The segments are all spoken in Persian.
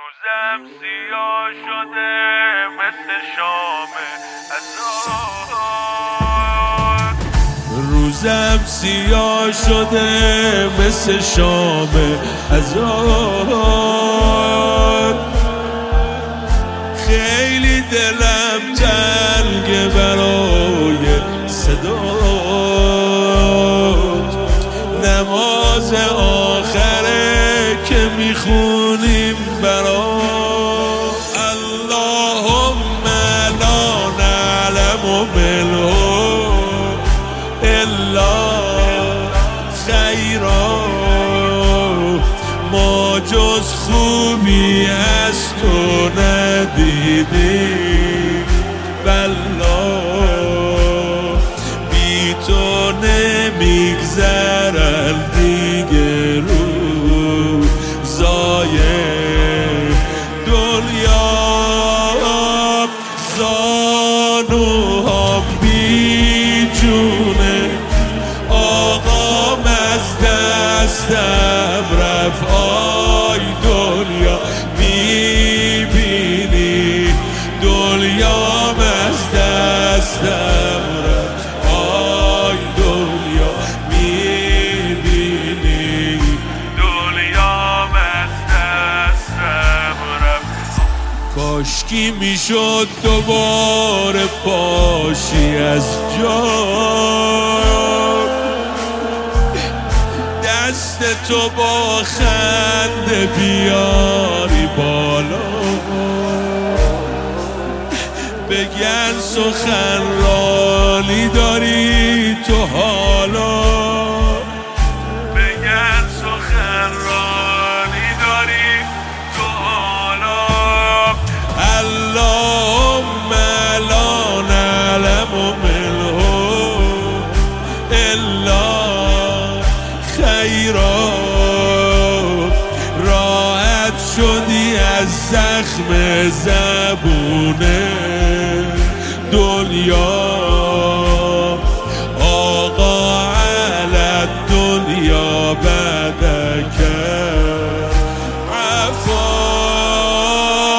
روزم سیاه شده مثل شام ازار، روزم سیاه شده مثل شام ازار. خیلی دلم تنگه برای صدات، نماز آخره که میخونیم برات. اللهم لا نعلم منه الا خیرا، ما جز خوبی از تو ندیدیم والله، بی تو نمیگذرن دیگه روزای دنیا. زانوها بی جونه آقام از دستم رفت. آی دنیا میبینی دنیام از دستم رفت. آی دنیا میبینی دنیام از دستم رفت. کاشکی میشد دوباره پاشی از جا، دست تو با خنده بیاری بالا، بگن سخنرانی داری تو حالا، بگن سخنرانی داری تو حالا. اللهم لا نعلم منه الا خیرا، راحت شدی از زخم زبونه دنیا. آقا علی دنیا بعدک عفا،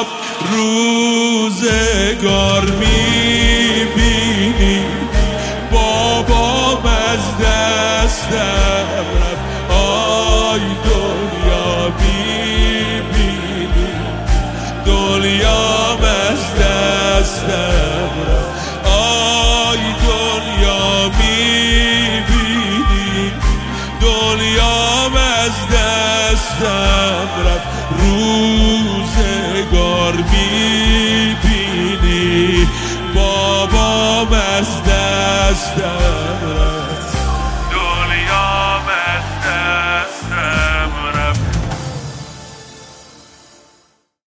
روزگار میبینی بابام از دستم رفت. آی دنیا میبینی دنیام از دستم رفت. آی دنیا میبینی دنیام از دستم رفت. روزگار میبینی